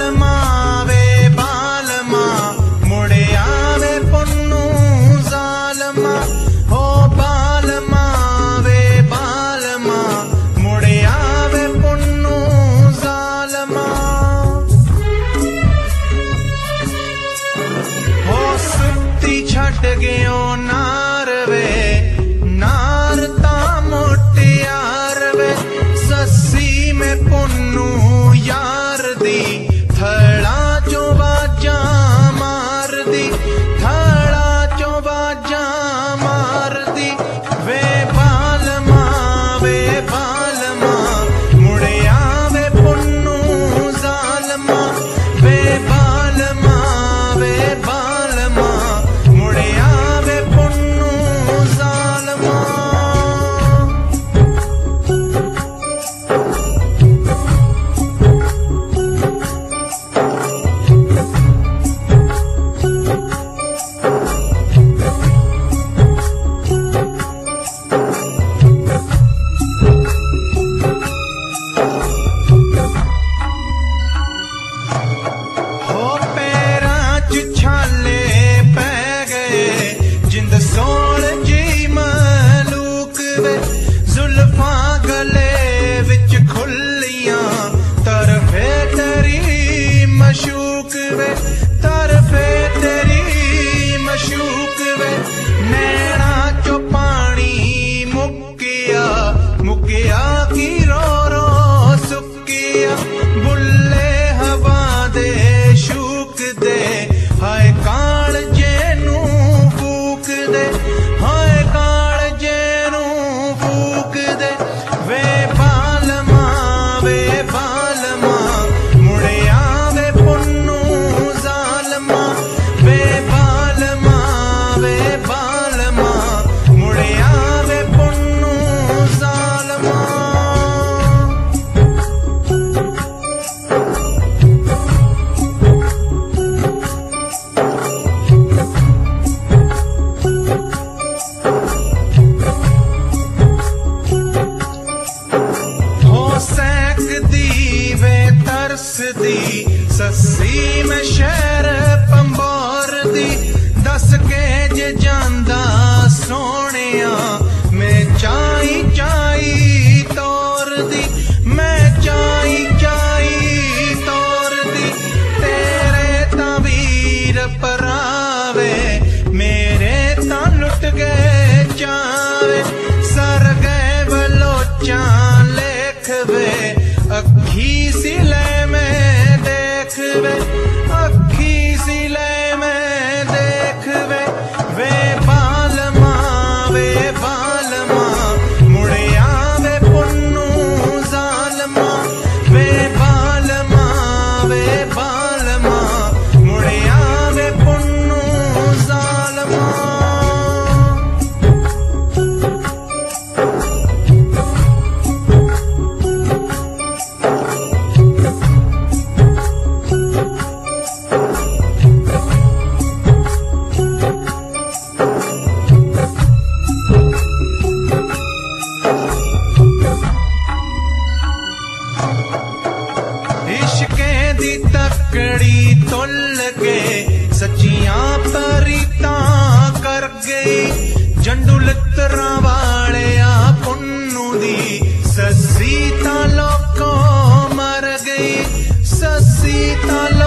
सस्सी में शहर पंबोर दी दस के जे जांदा सोनिया मैं चाई चाई तोर दी मैं चाई चाई तोर दी तेरे तवीर परावे मेरे ता लुट गए चावे सर गए बलोचा लेख वे अखी सिले में देख वे अखी सिले में देख वे बालमा मुड़िया वे पुन्नू जालमा वे बालमा मुड़िया वे पुन्नू जालमा। इश्के दी तकड़ी तुल के सच्चियां परीता कर गई जंडू लित्तरा वाले आ पुन्नू दी सस्सी ता लोको मर गई सस्सी ता